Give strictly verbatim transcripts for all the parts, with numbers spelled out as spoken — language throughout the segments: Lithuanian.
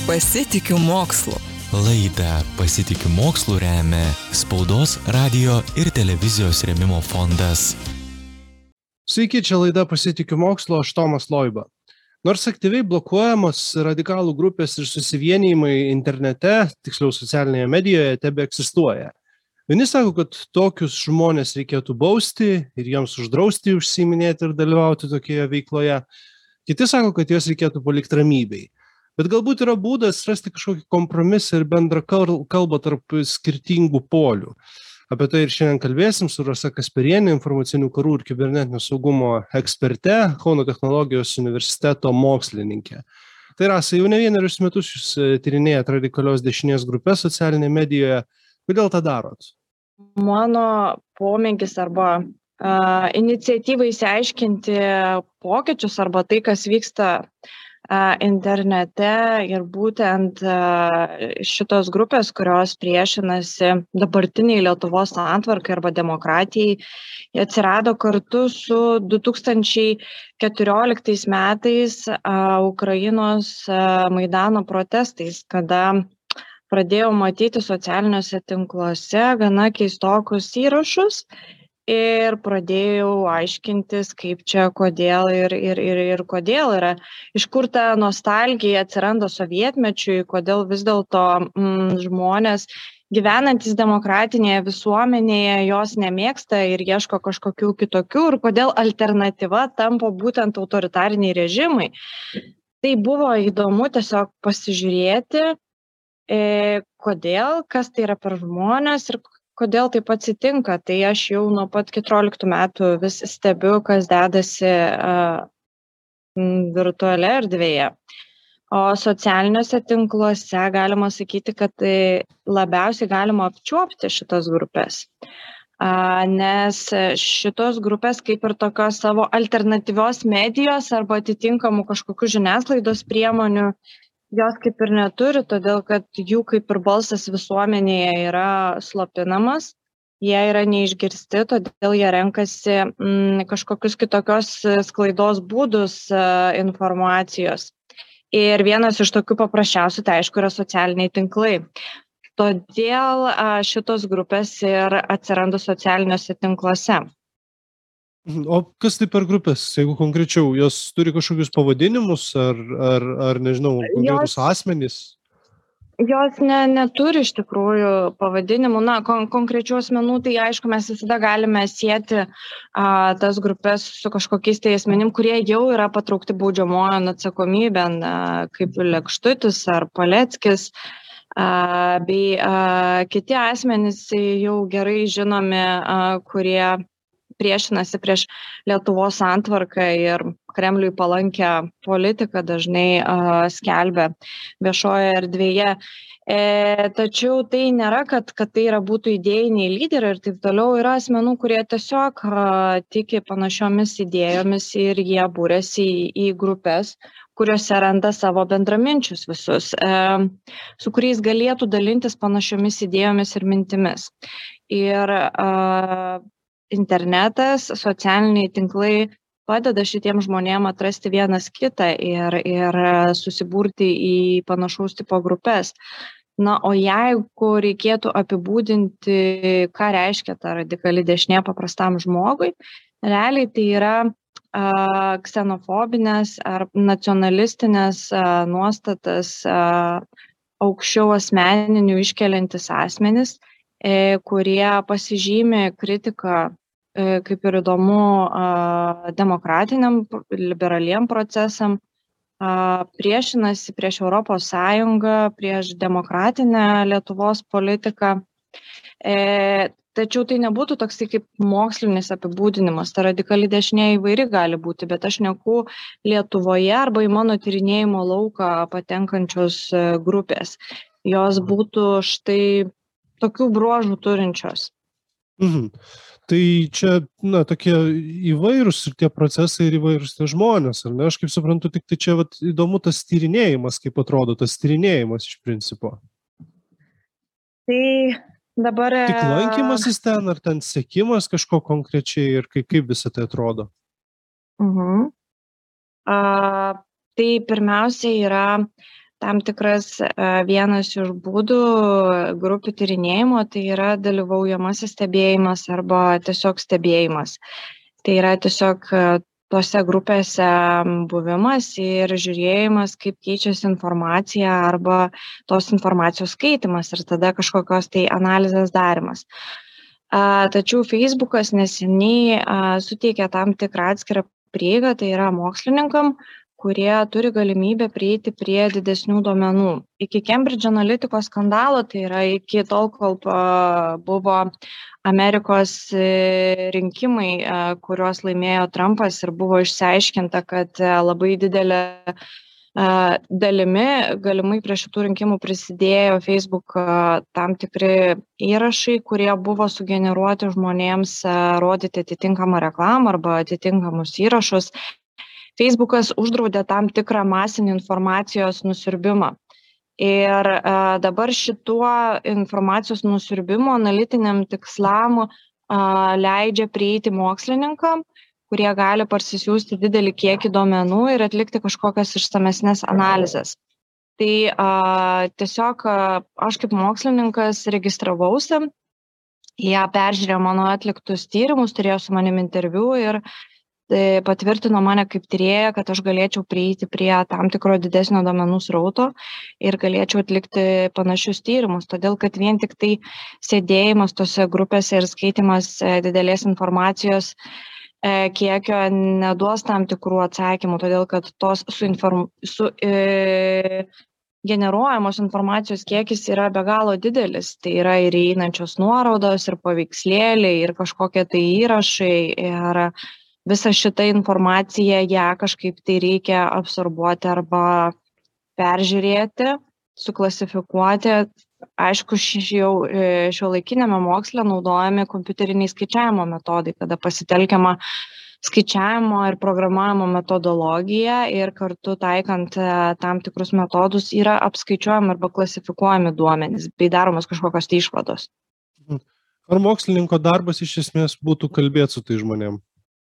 Pasitikiu mokslu. Laidą Pasitikiu mokslu remia Spaudos, radijo ir televizijos rėmimo fondas. Sveiki, čia laida Pasitikiu mokslu, aš Tomas Loiba. Nors aktyviai blokuojamos radikalų grupės ir susivienijimai internete, tiksliau socialinėje medijoje, tebe egzistuoja. Vieni sako, kad tokius žmonės reikėtų bausti ir jiems uždrausti užsiiminėti ir dalyvauti tokioje veikloje. Kiti sako, kad juos reikėtų palikti ramybei. Bet galbūt yra būdas rasti kažkokį kompromisą ir bendrą kalbą tarp skirtingų polių. Apie tai ir šiandien kalbėsim su Rasa Kasperienė, informacinių karų ir kibernetinio saugumo eksperte, Kauno technologijos universiteto mokslininkė. Tai Rasa, jau ne vienerius metus jūs tyrinėjat radikalios dešinės grupės socialinėje medijoje. Kodėl tą darot? Mano pomėgis arba uh, iniciatyva įsiaiškinti pokyčius arba tai, kas vyksta internete ir būtent šitos grupės, kurios priešinasi dabartiniai Lietuvos santvarkai arba demokratijai, jie atsirado kartu su du tūkstančiai keturioliktais metais Ukrainos Maidano protestais, kada pradėjau matyti socialiniuose tinkluose gana keistokus įrašus. Ir pradėjau aiškintis, kaip čia, kodėl ir, ir, ir, ir kodėl yra. Iš kur ta nostalgija atsiranda sovietmečiui, kodėl vis dėlto mm, žmonės gyvenantys demokratinėje visuomenėje jos nemėgsta ir ieško kažkokių kitokių ir kodėl alternatyva tampa būtent autoritariniai režimai. Tai buvo įdomu tiesiog pasižiūrėti, e, kodėl, kas tai yra per žmonės ir kodėl taip atsitinka. Tai aš jau nuo pat keturioliktų metų vis stebiu, kas dedasi uh, virtualioje erdvėje. O socialiniuose tinkluose galima sakyti, kad tai labiausiai galima apčiuopti šitas grupės. Uh, nes šitos grupės kaip ir tokios savo alternatyvios medijos arba atitinkamų kažkokių žiniasklaidos priemonių jos kaip ir neturi, todėl kad jų kaip ir balsas visuomenėje yra slopinamas, jie yra neišgirsti, todėl jie renkasi mm, kažkokius kitokios sklaidos būdus uh, informacijos. Ir vienas iš tokių paprasčiausių, tai aišku, yra socialiniai tinklai. Todėl uh, šitos grupės ir atsiranda socialiniuose tinkluose. O kas tai per grupės, jeigu konkrečiau, jos turi kažkokius pavadinimus ar, ar, ar nežinau, konkretus asmenys? Jos ne, neturi iš tikrųjų pavadinimų. Na, kon, konkrečių asmenų, tai aišku, mes visada galime sieti a, tas grupės su kažkokiais tai asmenim, kurie jau yra patraukti baudžiamojon atsakomybėn, a, kaip Lekštutis ar Paleckis, a, bei a, kiti asmenys jau gerai žinomi, a, kurie priešinasi prieš Lietuvos santvarką ir Kremliui palankę politiką dažnai uh, skelbia viešoje erdvėje. E, tačiau tai nėra, kad, kad tai yra būtų idėjiniai lyderiai ir taip toliau. Yra asmenų, kurie tiesiog uh, tiki panašiomis idėjomis ir jie būrėsi į, į grupės, kuriuose randa savo bendraminčius visus, e, su kuriais galėtų dalintis panašiomis idėjomis ir mintimis. Ir uh, internetas, socialiniai tinklai padeda šitiems žmonėms atrasti vienas kitą ir, ir susiburti į panašaus tipo grupės. Na, o jeigu reikėtų apibūdinti, ką reiškia ta radikali dešinė paprastam žmogui, realiai tai yra a, ksenofobinės ar nacionalistinės a, nuostatas a, aukščiau asmeninių iškeliantis asmenis, kurie pasižymi kritiką, kaip ir įdomu, demokratiniam, liberaliem procesam, priešinasi prieš Europos Sąjungą, prieš demokratinę Lietuvos politiką. Tačiau tai nebūtų toks kaip mokslinis apibūdinimas. Ta radikali dešinė įvairi gali būti, bet aš šneku Lietuvoje arba į mano tyrinėjimo lauką patenkančios grupės. Jos būtų štai tokių bruožų turinčios. Mhm. Tai čia, na, tokie įvairūs ir tie procesai ir įvairūs tie žmonės, ar ne? Aš kaip suprantu, tik tai čia vat, įdomu tas tyrinėjimas, kaip atrodo tas tyrinėjimas iš principo. Tai dabar... Tik lankymasis ten, ar ten sekimas kažko konkrečiai ir kaip, kaip visą tai atrodo? Mhm. A, tai pirmiausia yra tam tikras vienas iš būdų grupių tyrinėjimo, tai yra dalyvaujamasis stebėjimas arba tiesiog stebėjimas. Tai yra tiesiog tose grupėse buvimas ir žiūrėjimas, kaip keičiasi informacija arba tos informacijos skaitimas ir tada kažkokios tai analizės darimas. Tačiau Facebookas neseniai suteikė tam tikrą atskirą prieigą, tai yra mokslininkam, kurie turi galimybę prieiti prie didesnių duomenų. Iki Cambridge Analytica skandalo, tai yra iki tol, kol buvo Amerikos rinkimai, kuriuos laimėjo Trumpas ir buvo išsiaiškinta, kad labai didelė dalimi galimai prie šitų rinkimų prisidėjo Facebook tam tikri įrašai, kurie buvo sugeneruoti žmonėms rodyti atitinkamą reklamą arba atitinkamus įrašus. Facebookas uždraudė tam tikrą masinį informacijos nusiurbimą. Ir a, dabar šituo informacijos nusiurbimo analitiniam tikslam a, leidžia prieiti mokslininkam, kurie gali parsisiųsti didelį kiekį duomenų ir atlikti kažkokias išsamesnės analizės. Tai a, tiesiog a, aš kaip mokslininkas registravausi, jie peržiūrėjo mano atliktus tyrimus, turėjo su manim interviu ir tai patvirtino mane kaip tyrėją, kad aš galėčiau prieiti prie tam tikro didesnio duomenų srauto ir galėčiau atlikti panašius tyrimus, todėl kad vien tik tai sėdėjimas tose grupėse ir skaitimas didelės informacijos kiekio neduos tam tikrų atsakymų, todėl kad tos su, inform... su e... generuojamos informacijos kiekis yra be galo didelis, tai yra ir įeinančios nuorodos, ir paveikslėliai, ir kažkokie tai įrašai, ir visą šitą informaciją ją kažkaip tai reikia absorbuoti arba peržiūrėti, suklasifikuoti. Aišku, jau šiuolaikiniame moksle naudojami kompiuteriniai skaičiavimo metodai, kada pasitelkiama skaičiavimo ir programavimo metodologija ir kartu taikant tam tikrus metodus yra apskaičiuojami arba klasifikuojami duomenys bei daromos kažkokios tai išvados. Ar mokslininko darbas iš esmės būtų kalbėti su tai žmonėm?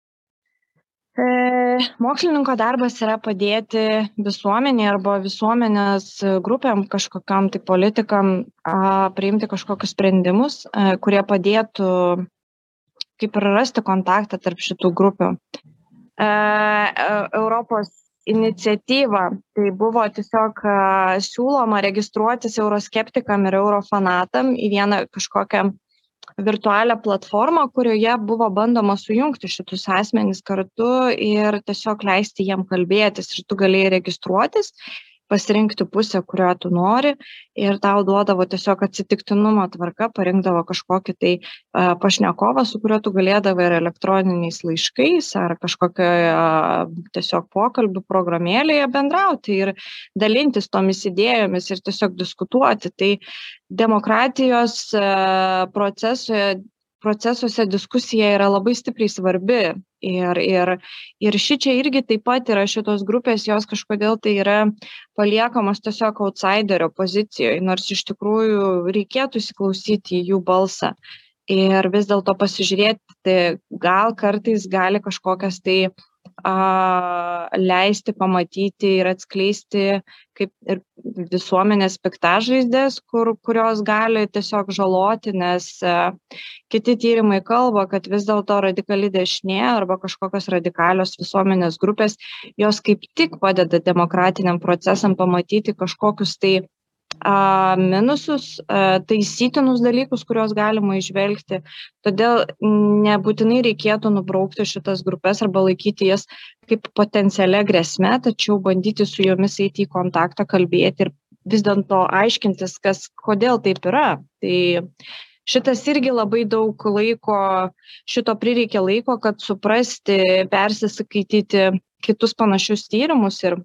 Mokslininko darbas yra padėti visuomenė arba visuomenės grupėm, kažkokiam tai politikam a, priimti kažkokius sprendimus, a, kurie padėtų kaip ir rasti kontaktą tarp šitų grupių. A, Europos iniciatyva, tai buvo tiesiog a, siūloma registruotis euroskeptikam ir eurofanatam į vieną kažkokią virtualią platformą, kurioje buvo bandoma sujungti šitus asmenys kartu ir tiesiog leisti jiem kalbėtis. Ir tu galėjai registruotis, pasirinkti pusę, kurio tu nori ir tau duodavo tiesiog atsitiktinumo tvarka, parinkdavo kažkokį tai uh, pašnekovą, su kuriuo tu galėdavai ir elektroniniais laiškais ar kažkokio uh, tiesiog pokalbių programėlėje bendrauti ir dalintis tomis idėjomis ir tiesiog diskutuoti. Tai demokratijos uh, procesoje procesuose diskusija yra labai stipriai svarbi ir, ir, ir šičia irgi taip pat yra šitos grupės, jos kažkodėl tai yra paliekamos tiesiog outsiderio pozicijoje, nors iš tikrųjų reikėtų įsiklausyti į jų balsą ir vis dėlto pasižiūrėti, tai gal kartais gali kažkokias tai a, leisti pamatyti ir atskleisti kaip ir visuomenės piktažaizdės, kur, kurios gali tiesiog žaloti, nes a, kiti tyrimai kalba, kad vis dėlto radikali dešinė arba kažkokios radikalios visuomenės grupės, jos kaip tik padeda demokratiniam procesam pamatyti kažkokius tai a, minusus, a, taisytinus dalykus, kuriuos galima išvelgti. Todėl nebūtinai reikėtų nubraukti šitas grupės arba laikyti jas kaip potencialia grėsme, tačiau bandyti su jomis eiti į kontaktą, kalbėti ir vis dėlto aiškintis, kas, kodėl taip yra. Tai šitas irgi labai daug laiko, šito prireikia laiko, kad suprasti, persiskaityti kitus panašius tyrimus ir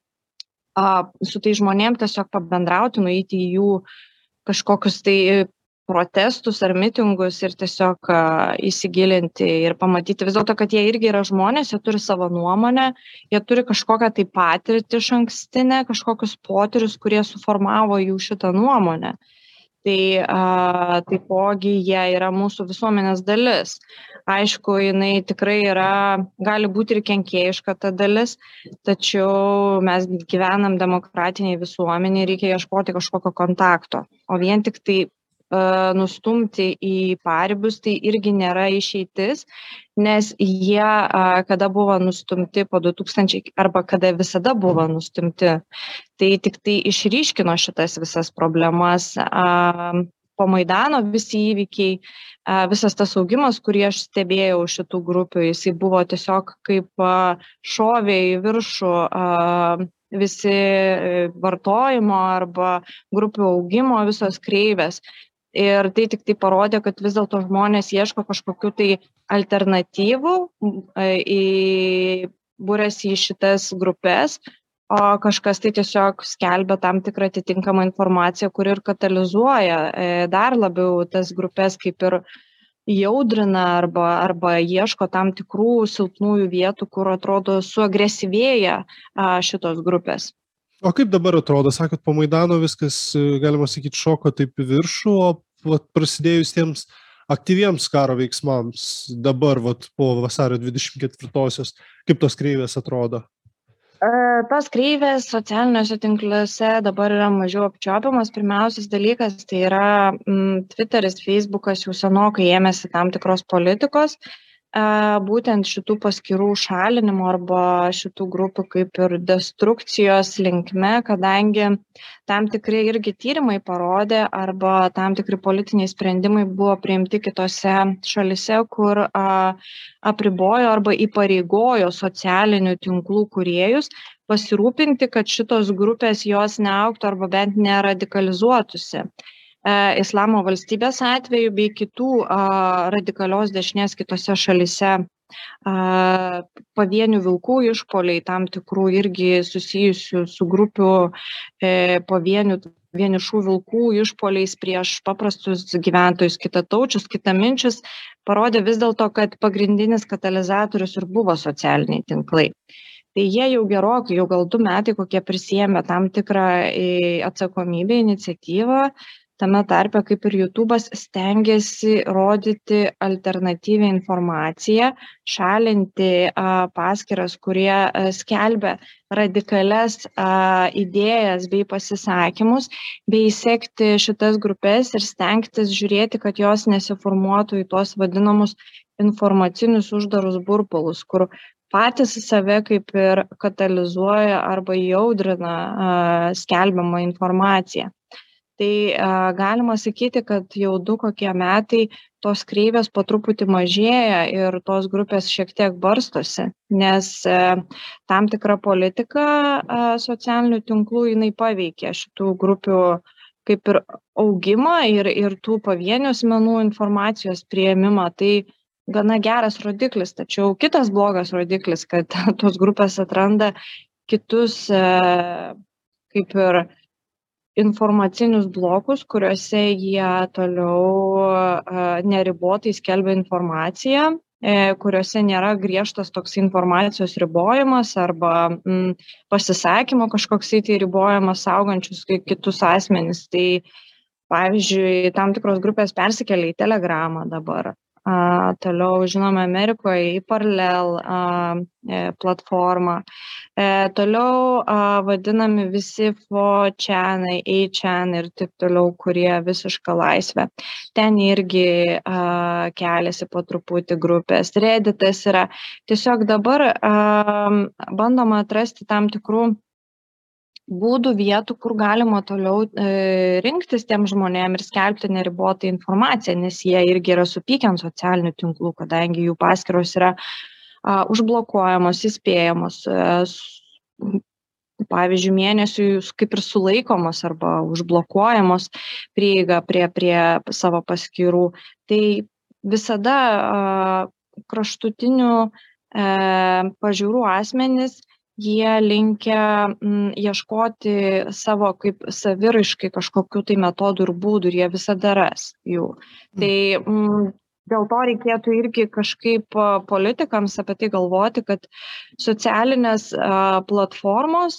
a, su tai žmonėm tiesiog pabendrauti, nueiti į jų kažkokius tai protestus ar mitingus ir tiesiog a, įsigilinti ir pamatyti vis dėlto, kad jie irgi yra žmonės, jie turi savo nuomonę, jie turi kažkokią tai patirtį išankstinę, kažkokius potyrius, kurie suformavo jų šitą nuomonę. tai a, taipogi jie yra mūsų visuomenės dalis. Aišku, jinai tikrai yra, gali būti ir kenkėjiška ta dalis, tačiau mes gyvenam demokratiniai visuomeniai, reikia ieškoti kažkokio kontakto. O vien tik tai nustumti į paribius, tai irgi nėra išeitis, nes jie, kada buvo nustumti po du tūkstančiai arba kada visada buvo nustumti, tai tik tai išryškino šitas visas problemas. Po Maidano visi įvykiai, visas tas augimas, kurį aš stebėjau šitų grupių, jisai buvo tiesiog kaip šovė į viršų visi vartojimo arba grupių augimo visos kreivės. Ir tai tik tai parodė, kad vis dėlto žmonės ieško kažkokių tai alternatyvų, būrėsi į šitas grupės, o kažkas tai tiesiog skelbia tam tikrą atitinkamą informaciją, kuri ir katalizuoja dar labiau tas grupės kaip ir jaudrina arba, arba ieško tam tikrų silpnųjų vietų, kur atrodo suagresyvėja šitos grupės. O kaip dabar atrodo? Sakot, po Maidano viskas, galima sakyti, šoko taip į viršų, o vat, prasidėjus tiems aktyviems karo veiksmams dabar, vat, po vasario dvidešimt ketvirtosios, kaip tos kreivės atrodo? E, tos kreivės socialiniuose tinkluose dabar yra mažiau apčiuopiamas. Pirmiausias dalykas tai yra m, Twitteris, Facebookas jau senokai ėmėsi tam tikros politikos, būtent šitų paskyrų šalinimo arba šitų grupių kaip ir destrukcijos linkme, kadangi tam tikri irgi tyrimai parodė arba tam tikri politiniai sprendimai buvo priimti kitose šalise, kur a, apribojo arba įpareigojo socialinių tinklų kūrėjus pasirūpinti, kad šitos grupės jos neaugtų arba bent neradikalizuotųsi. Islamo valstybės atveju bei kitų a, radikalios dešinės kitose šalise a, pavienių vilkų išpoliai, tam tikrų irgi susijusių su grupių e, pavienių vienišų vilkų išpoliais prieš paprastus gyventojus, kitataučius, kitaminčius, parodė vis dėlto, kad pagrindinis katalizatorius ir buvo socialiniai tinklai. Tai jie jau gerokai, jau gal du metai, kokie prisėmė tam tikrą atsakomybę, iniciatyvą, tame tarpe kaip ir YouTube'as stengiasi rodyti alternatyvią informaciją, šalinti a, paskyras, kurie a, skelbia radikalias a, idėjas bei pasisakymus, bei sekti šitas grupės ir stengtis žiūrėti, kad jos nesiformuotų į tuos vadinamus informacinius uždarus burbulus, kur patys save kaip ir katalizuoja arba jaudrina a, skelbiamą informaciją. Tai a, galima sakyti, kad jau du kokie metai tos kreivės po truputį mažėja ir tos grupės šiek tiek barstosi, nes a, tam tikra politika a, socialinių tinklų jinai paveikė šitų grupių kaip ir augimą ir, ir tų pavienių asmenų informacijos priėmimą. Tai gana geras rodiklis, tačiau kitas blogas rodiklis, kad tos grupės atranda kitus a, kaip ir informacinius blokus, kuriuose jie toliau a, neribotai skelbia informaciją, e, kuriuose nėra griežtas toks informacijos ribojimas arba m, pasisakymo kažkoks tai ribojimas saugančius kitus asmenis. Tai pavyzdžiui, tam tikros grupės persikelia į Telegramą dabar. A, toliau, žinome, Amerikoje į Parlel a, e, platformą. E, toliau a, vadinami visi four chan, eight chan ir taip toliau, kurie visišką laisvę. Ten irgi a, keliasi po truputį grupės. Redditas yra. Tiesiog dabar a, bandoma atrasti tam tikrų būdų, vietų, kur galima toliau e, rinktis tiem žmonėm ir skelbti neribotą informaciją, nes jie irgi yra supykę ant socialinių tinklų, kadangi jų paskyros yra a, užblokuojamos, įspėjamos, e, pavyzdžiui, mėnesiui kaip ir sulaikomos arba užblokuojamos prieiga prie, prie savo paskyrų. Tai visada a, kraštutinių e, pažiūrų asmenys jie linkia m, ieškoti savo kaip saviraiškai kažkokių tai metodų ir būdų ir jie visada ras jų. Tai m, dėl to reikėtų irgi kažkaip politikams apie tai galvoti, kad socialinės a, platformos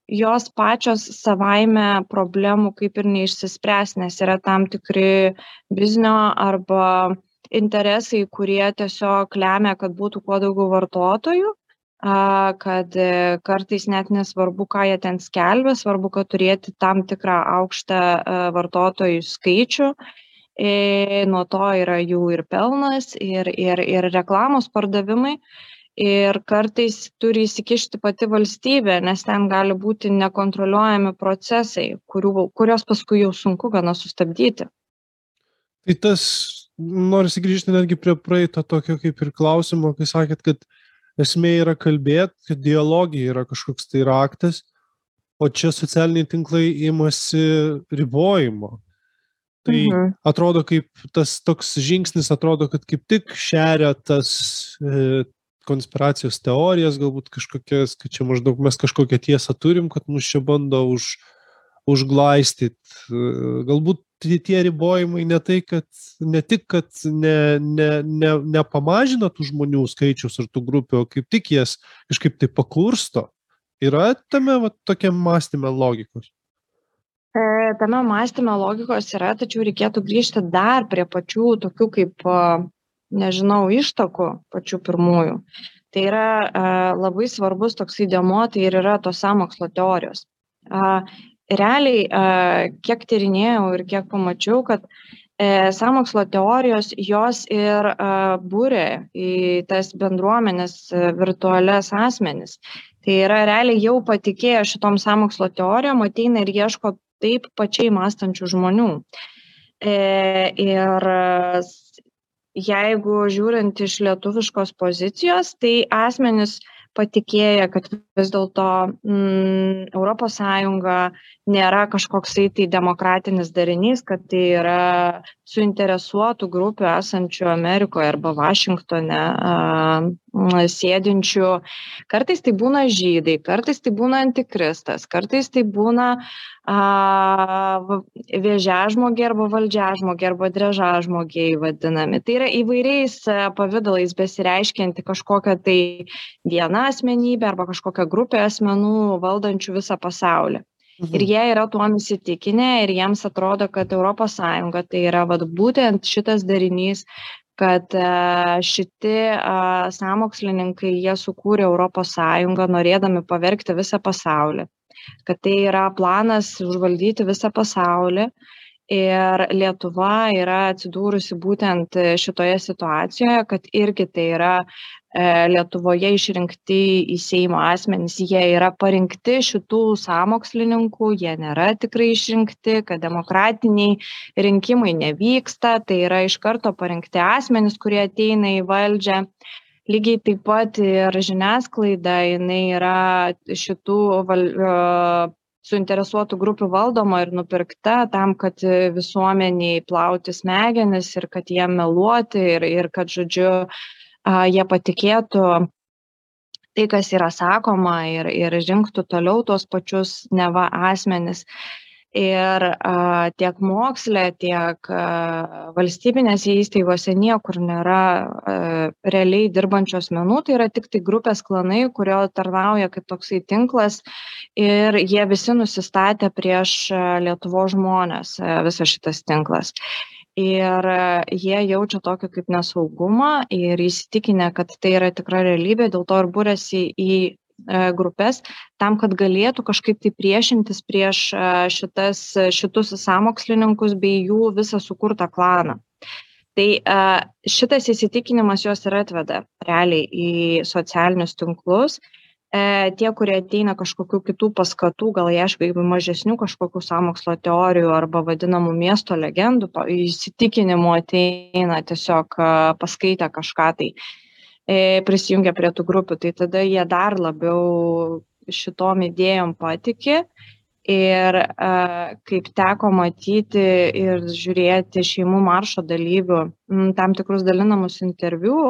jos pačios savaime problemų kaip ir neišsispręs, nes yra tam tikri biznio arba interesai, kurie tiesiog lemia, kad būtų kuo daugiau vartotojų, kad kartais net nesvarbu, ką jie ten skelbia, svarbu, kad turėti tam tikrą aukštą vartotojų skaičių. Nuo to yra jų ir pelnas, ir, ir, ir reklamos pardavimai. Ir kartais turi įsikišti pati valstybė, nes ten gali būti nekontroliuojami procesai, kurių, kurios paskui jau sunku gana sustabdyti. Tai tas, norisi grįžti netgi prie praeito tokio kaip ir klausimo, kai sakėt, kad esmė yra kalbėti, kad dialogija yra kažkoks tai raktas, o čia socialiniai tinklai imasi ribojimo. Tai mhm. atrodo kaip tas toks žingsnis, atrodo, kad kaip tik šeria tas e, konspiracijos teorijas, galbūt kažkokias, kad čia maždaug mes kažkokią tiesą turim, kad mus čia bando už, užglaistyti. Galbūt tie ribojimai ne tai, kad ne tik, kad ne, ne, ne, nepamažina tų žmonių skaičius ar tų grupių, o kaip tik jas kažkaip tai pakursto. Yra tame va, tokiam mąstyme logikos? E, tame mąstyme logikos yra, tačiau reikėtų grįžti dar prie pačių tokių kaip nežinau, ištakų pačių pirmųjų. Tai yra a, labai svarbus toksai dėmuo, tai ir yra tos sąmokslo teorijos. A, realiai, a, kiek tyrinėjau ir kiek pamačiau, kad e, sąmokslo teorijos jos ir a, būrė į tas bendruomenės e, virtualias asmenis. Tai yra realiai jau patikėjo šitom sąmokslo teorijom, ateina ir ieško taip pačiai mąstančių žmonių. E, ir jeigu žiūrint iš lietuviškos pozicijos, tai asmenys patikėję, kad vis dėlto mm, Europos Sąjunga nėra kažkoksai tai demokratinis darinys, kad tai yra suinteresuotų grupių esančių Amerikoje arba Vašingtone a, sėdinčių. Kartais tai būna žydai, kartais tai būna antikristas, kartais tai būna a, vėžiažmogiai arba valdžiažmogiai arba drežažmogiai vadinami. Tai yra įvairiais pavidalais besireiškianti kažkokią tai viena asmenybė arba kažkokia grupė asmenų valdančių visą pasaulį. Mhm. Ir jie yra tuom įsitikinę ir jiems atrodo, kad Europos Sąjunga tai yra vat, būtent šitas darinys, kad šiti sąmokslininkai jie sukūrė Europos Sąjungą norėdami pavergti visą pasaulį. Kad tai yra planas užvaldyti visą pasaulį. Ir Lietuva yra atsidūrusi būtent šitoje situacijoje, kad irgi tai yra Lietuvoje išrinkti į Seimo asmenys, jie yra parinkti šitų sąmokslininkų, jie nėra tikrai išrinkti, kad demokratiniai rinkimai nevyksta, tai yra iš karto parinkti asmenys, kurie ateina į valdžią. Lygiai taip pat ir žiniasklaida, jinai yra šitų val... suinteresuotų grupių valdoma ir nupirkta tam, kad visuomeniai plauti smegenis ir kad jie meluoti ir, ir kad, žodžiu, jie patikėtų tai, kas yra sakoma ir, ir rinktų toliau tuos pačius neva asmenis. Ir a, tiek moksle, tiek a, valstybinėse įstaigose niekur nėra a, realiai dirbančių asmenų, tai yra tik tai grupės klanai, kurio tarnauja kaip toksai tinklas ir jie visi nusistatė prieš Lietuvos žmonės, a, visas šitas tinklas. Ir a, jie jaučia tokį kaip nesaugumą ir įsitikinę, kad tai yra tikra realybė, dėl to ir būrėsi į grupės, tam, kad galėtų kažkaip tai priešintis prieš šitas, šitus sąmokslininkus bei jų visą sukurtą klaną. Tai šitas įsitikinimas jos ir atveda realiai į socialinius tinklus. Tie, kurie ateina kažkokių kitų paskatų, gal ieško mažesnių kažkokių sąmokslo teorijų arba vadinamų miesto legendų, įsitikinimų ateina tiesiog paskaitę kažką tai, prisijungia prie tų grupių, tai tada jie dar labiau šitom idėjom patiki ir kaip teko matyti ir žiūrėti šeimų maršo dalyvių tam tikrus dalinamus interviu,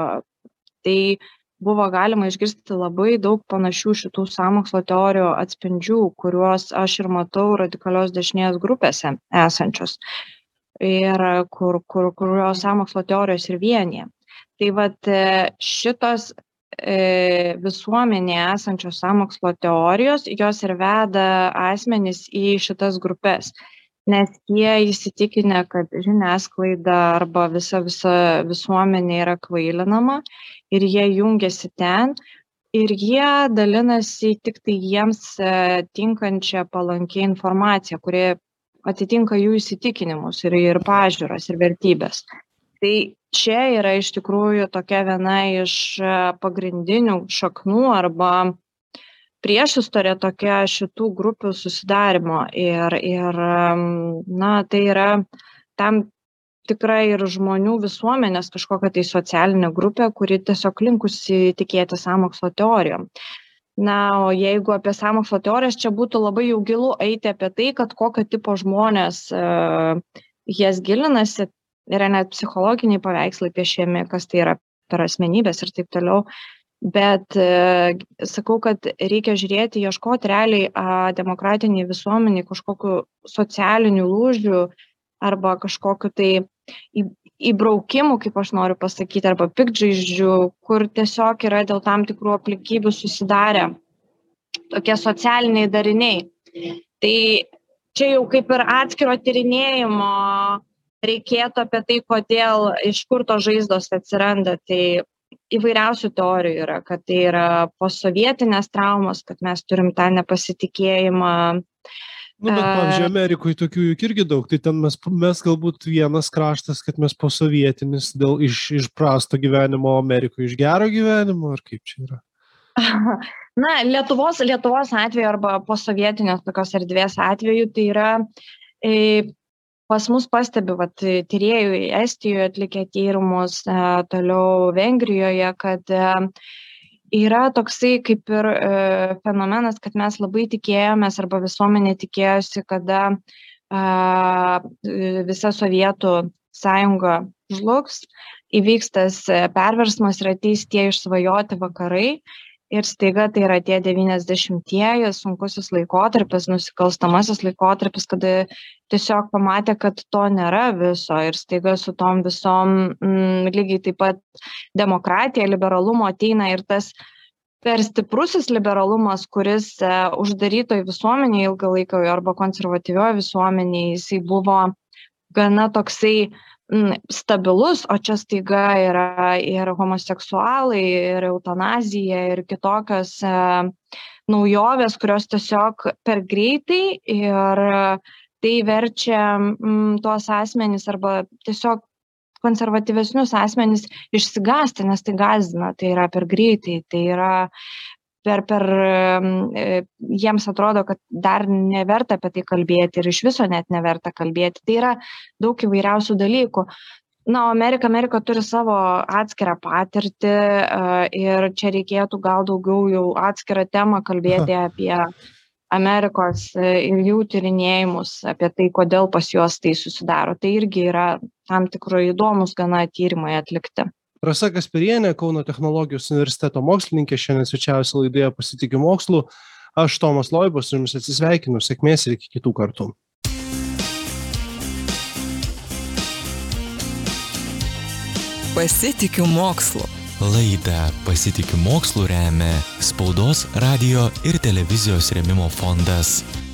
tai buvo galima išgirsti labai daug panašių šitų sąmokslo teorijų atspindžių, kuriuos aš ir matau radikalios dešinės grupėse esančios ir kur, kur, kurios sąmokslo teorijos ir vienyje. Tai vat šitos visuomenėje esančios sąmokslo teorijos, jos ir veda asmenys į šitas grupės, nes jie įsitikinę, kad žiniasklaida arba visa, visa visuomenė yra kvailinama ir jie jungiasi ten ir jie dalinasi tik tai jiems tinkančią palankią informaciją, kuri atitinka jų įsitikinimus ir, ir pažiūras ir vertybės. Tai čia yra iš tikrųjų tokia viena iš pagrindinių šaknų arba priešistorė tokia šitų grupių susidarimo. Ir, ir na, tai yra tam tikra ir žmonių visuomenės kažkokia tai socialinė grupė, kuri tiesiog linkusi tikėti sąmokslo teorijom. Na, o jeigu apie sąmokslo teorijas, čia būtų labai jau gilu eiti apie tai, kad kokio tipo žmonės uh, jas gilinasi. Yra net psichologiniai paveikslai piešiami, kas tai yra per asmenybės ir taip toliau. Bet e, sakau, kad reikia žiūrėti, ieškoti realiai a, demokratiniai visuomeniai kažkokiu socialinių lūžių arba kažkokiu tai į, įbraukimų, kaip aš noriu pasakyti, arba piktžaizdžių, kur tiesiog yra dėl tam tikrų aplinkybių susidarę tokie socialiniai dariniai. Tai čia jau kaip ir atskiro tyrinėjimo reikėtų apie tai, kodėl, iš kur tos žaizdos atsiranda. Tai įvairiausių teorijų yra, kad tai yra posovietinės traumos, kad mes turim tą nepasitikėjimą. Nu, bet, pavyzdžiui, Amerikoje tokių juk irgi daug, tai ten mes, mes galbūt vienas kraštas, kad mes posovietinis dėl iš, iš prasto gyvenimo, Amerikoje iš gero gyvenimo, ar kaip čia yra? Na, Lietuvos, Lietuvos atveju arba posovietinės tokios erdvės atveju, tai yra e, pas mus pastebi, vat, tyrėjų Estijoje atlikę tyrimus, e, toliau Vengrijoje, kad e, yra toksai kaip ir e, fenomenas, kad mes labai tikėjomės arba visuomenė tikėjosi, kada e, visa Sovietų sąjunga žlugs, įvyks tas perversmas ir ateis tie išsvajoti vakarai. Ir staiga tai yra tie devyniasdešimtieji, sunkusis laikotarpis, nusikalstamasis laikotarpis, kada tiesiog pamatė, kad to nėra viso ir staiga su tom visom mm, lygiai taip pat demokratija, liberalumo ateina ir tas per stiprusis liberalumas, kuris e, uždarytoj visuomenėje ilgą laiką arba konservatyvioje visuomenėje, jisai buvo gana toksai stabilus, o čia staiga yra ir homoseksualai, ir eutanazija, ir kitokios e, naujovės, kurios tiesiog per greitai ir tai verčia m, tuos asmenys arba tiesiog konservatyvesnius asmenys išsigąsti, nes tai gąsdina, tai yra per greitai, tai yra Per, per, jiems atrodo, kad dar neverta apie tai kalbėti ir iš viso net neverta kalbėti. Tai yra daug įvairiausių dalykų. Na, o Amerika, Amerika turi savo atskirą patirtį ir čia reikėtų gal daugiau jau atskirą temą kalbėti apie Amerikos ir jų tyrinėjimus, apie tai, kodėl pas juos tai susidaro. Tai irgi yra tam tikrų įdomus gana tyrimai atlikti. Rasa Kasperienė, Kauno technologijos universiteto mokslininkė, šiandien svečiavosi laidoje Pasitikiu mokslu. Aš Tomas Loibas, su jumis atsisveikinu, sėkmės ir iki kitų kartų. Pasitikiu mokslu. Laidą Pasitikiu mokslu remia Spaudos, radijo ir televizijos rėmimo fondas.